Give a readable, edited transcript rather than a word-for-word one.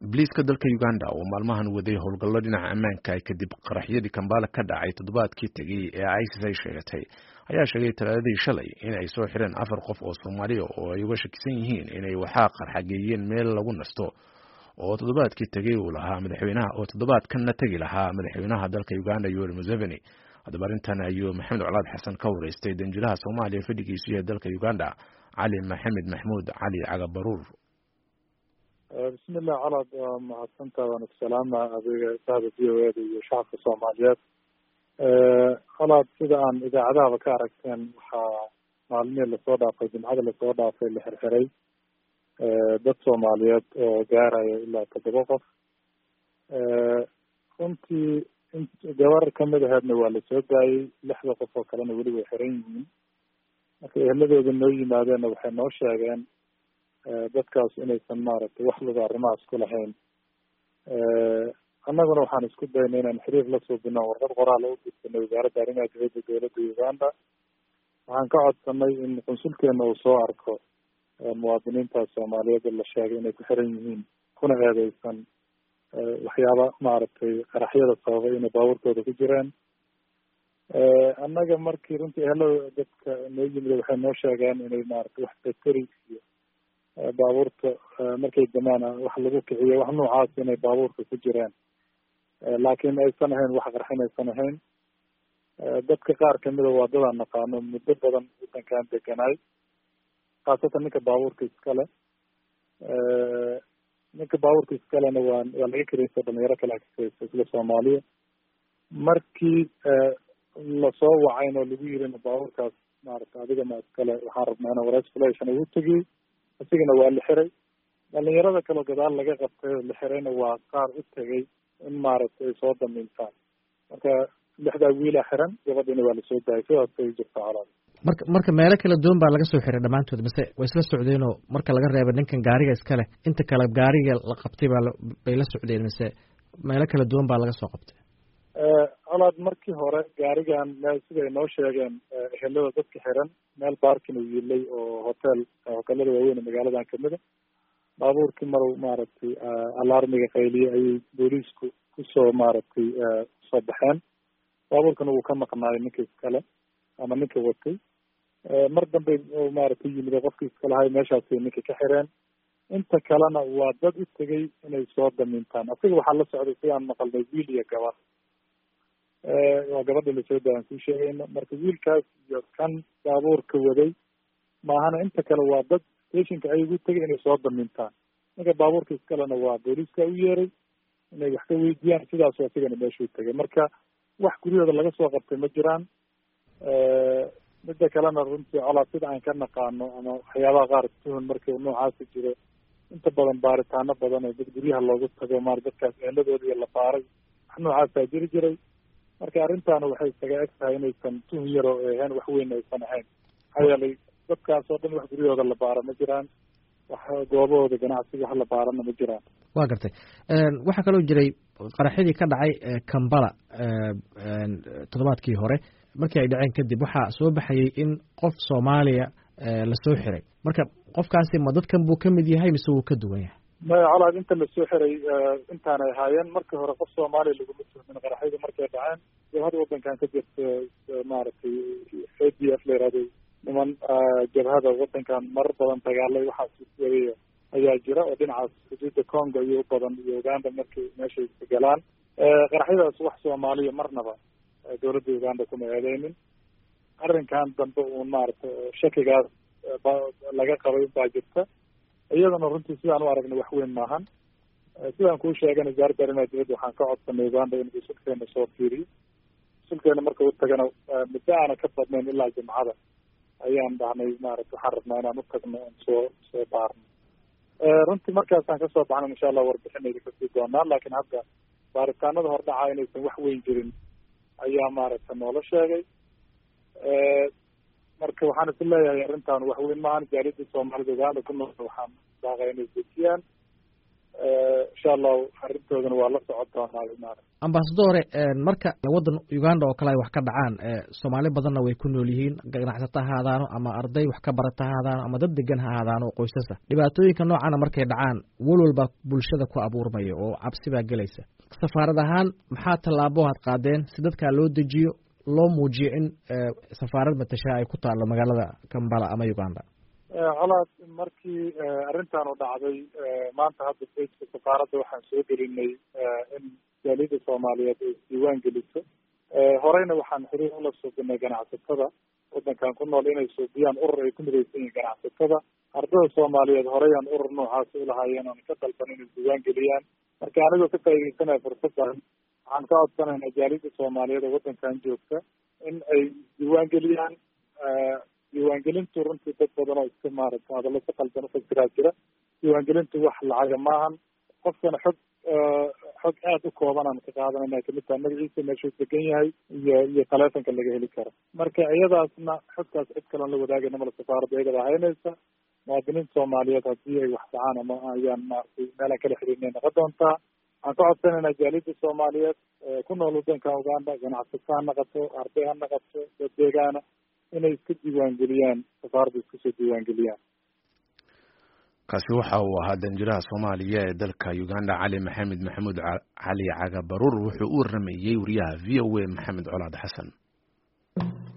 Booliiska dalka Uganda oo maalmahan waday howlgallo dhinaca ammaanka ay kadib qaraxyadii Kampala ka dhacay toddobaadkii tagay ee ISIS ay sheegatay ayaa sheegay Talaadadii shalay in ay soo xireen 4 qof oo Soomaali ah oo ay uga shakisan yihiin inay waxa qarxageeyeen meel lagu nasto oo toddobaadkii tagay uu lahaa madaxweynaha oo toddobaadkan tagi lahaa madaxweynaha dalka Uganda Yoweri Museveni. Haddaba arrintan ayuu Maxamed Colaad Xasan ka wareystay danjiraha Soomaaliya fadhigiisu ee dalka Uganda Cali Maxamed Maxmuud Cali Cagabaruur. بسم الله على محسنتا ونسلام أبي سعد الديوادي وشعب الصوماليات خلاص كذا عن إذا عذاب كاركتين معلمين للصودا في جمعة للصودا في الحرحري ضد صوماليات جارة إلا تدوقف كنت جوار كمل هذا نوال السوداء لحظة قصة كلام ولي وحرين لكن هذا النوي ماذا نوحي نوشاقين dadkaas inaysan maaragtay wax laga arrimahaas ku lahayn annaguna waxaan isku daynay inaan xiriir la suubino warqad qoraal u gudbinay wasaaradda arrimaha dibadda dowladda Uganda waxaan ka codsanay in konsulkeena uu soo arko muwaadiniinta Soomaaliyeed la sheegay inay ku xiran yihiin kuna eedeysan waxyaaba maaragtay qaraxyada sababay inay baabuurkooda ku jiraan annaga markii runtii ehelada dadka noo yimid waxay noo sheegeen inay maaragtay wax bateri iyo baabuurta markay damaana wax lagu kiciyo wax noocaas inay baabuurka ku jiraan laakiin aysan ahayn wax qarxin aysan ahayn dadka qaar kamida waa dadaan naqaano muddo badan wadankan deganaay khaasatan ninka baabuurka iskale iskalena waa laga kareysa dhalinyaro kale kakaysa isla Soomaaliya markii lasoo wacayna oo lagu yirina baabuurkaas maaragta adiga ma iskale waxaan rabnaa inaan wareys fulayshan ugu tegay asigana waa la xiray dhalinyarada kale gadaal laga qabtay la xirayna waa qaar u tagay in maaragtay ay soo damiintaan marka 6 wiil xiran gabadhina waa la soo daayay sidaas ay jirtaa calaad marka meelo kala duwan baa laga soo xiray dhamaantood mise way isla socdeen oo marka laga reebo ninkan gaariga iskale inta kale gaariga la qabtay bay la socdeen mise meelo kala duwan baa laga soo qabtay calaad markii hore gaarigan meel siday noo sheegeen ehelada dadka xiran meel baarkin uu yilay oo hotelada waaweyn magaaladan kamida baabuurkii marow maaragtay alarmiga qayliye ayay booliisku kusoo maaragtay soo baxeen baabuurkana wuu ka maqnaayay ninka iskale ama ninka watay mar dambe maaragtay yimid qofkii iskale hay meeshaasay ninka ka xireen inta kalena waa dad u tegay inay soo damiintaan asiga waxaa la socday sidaan maqalnay wiil iyo gabar waa gabadha lasoo daayan ku sheegayna marka wiilkaas iyo kan baabuurka waday maahana inta kale waa dad stationka ay ugu tegay inay soo damiintaan ninka baabuurka iskalena waa booliiska u yeeray inay wax ka weydiiyaan sidaas asigana meeshuu tegay marka wax guryahooda laga soo qabtay ma jiraan midda kalena runtii colaa sida aan ka naqaano ama waxyaabaha qaar tuhun markii noocaasi jiro inta badan baaritaano badan oo dad guryaha loogu tago maar dadkaas eeladoodii la baaray wax noocaasaa jiri jiray marka arrintaana waxay isaga eg tahay inaysan tuhun yar oo ahayn wax weyn aysan ahayn maxaa yeelay dadkaas oo dhan wax guryahooda la baara ma jiraan wax goobahooda ganacsiga wax la baarana ma jiraan waa gartay waxaa kaloo jiray qaraxyadii ka dhacay Kampala toddobaadkii hore markii ay dhaceen kadib waxaa soo baxayay in qof Soomaaliya la soo xiray marka qofkaasi ma dadkan buu ka mid yahay mise wuu ka duwan yahay maya colaad inta la soo xiray intaanay ahaayeen markii hore qof Soomaaliya laguma tuhmin qaraxyada markay dhaceen jabhada wadankan ka jirta maaragtay ADF la yiraahdo niman jabhada wadankan marar badan dagaalay waxaas weeye ayaa jira oo dhinacaas xuduudda Congo iyo badan iyo Uganda markay meeshay galaan qaraxyadaas wax Soomaaliya marnaba dowladda Uganda kuma eedeynin arrinkan dambe uu maaragtay shakigaas laga qabay baa jirta iyadana runtii sidaan u aragnay wax weyn maahan sidaan kuu sheegay wasaaradda arrimaha dibadda waxaan ka codsanay Uganda in konsulkeena soo fiiriyo konsulkeena marka uu tagana muddo aana ka badnayn ilaa jimcada ayaan dhahnay maaragtay waxaan rabnaa inaan u tagno oon soo baarno runtii markaasaan kasoo baxna insha allah warbixinayda kasii doonaa laakiin hadda baaritaanada hordhaca inaysan wax weyn jirin ayaa maaragtay noola sheegay marka waxaan is leeyahay arrintan wax weyn maahan jaaliyadda Soomaalida Uganda ku nool waxaan daaqay inay dejiyaan insha allahu arrintoodana waa la socon doonaa. Ambassador, marka waddan Uganda oo kale ay wax ka dhacaan, Soomaali badanna way ku nool yihiin, ganacsato ha ahaadaano ama arday wax ka barata ha ahaadaano ama dad degan ha ahaadaano oo qoysasa. Dhibaatooyinka noocan markay dhacaan walwalba bulshada ku abuurmaya oo cabsi baa gelaysa. Safaarad ahaan maxaa tallaabo aad qaadeen si dadka loo dejiyo, loo muujiyo in safaarad matasha ay ku taalo magaalada Kampala ama Uganda? colaad markii arrintan u dhacday maanta hadda beedka safaaradda waxaan soo gelinay in jaaliyadda Soomaaliyeed ay diiwaan geliso. horeyna waxaan xiriir ula suubinay ganacsatada waddankan ku nool inay suubiyaan urur ay ku midaysan yihiin ganacsatada. ardada Soomaaliyeed horeyaan urur noocaas u lahaayeen oon ka dalban inay diiwaan geliyaan. marka anigoo ka faa'iidaysanaya fursaddan waxaan ka codsanaynaa jaaliyadda Soomaaliyeed oo waddankan joogta in ay diiwaan geliyaan. diiwaangelintu runtii dad badan oo iska maaragta hadallo si qaldan ufasiraa jira. diiwaangelintu wax lacaga maahan. qofkana xog aad u kooban aan ka qaadanayna kamid tahay magaciisa, meeshuu degan yahay iyo taleefonka laga heli karo. marka iyadaasna xogtaas cid kaloon la wadaagayna mala safaaradda iyagada haynaysa. muwaadiniinta Soomaaliyeed haddii ay wax dhacaan ama ayaan maaragtay meelaan kala xiriirnay noqon doontaa. waxaan ka codsanaynaa jaaliyadda Soomaaliyeed ku nool waddanka Uganda, ganacsato ha noqoto, arday ha noqoto, dad deegaana, inay iska diiwaangeliyaan, safaaradda iska soo diiwaangeliyaan. kaasi waxa uu ahaa danjiraha Soomaaliya ee dalka Uganda Cali Maxamed Maxamuud Cali Cagabaruur wuxuu u waramayay wariyaha VOA Maxamed Colaad Xasan.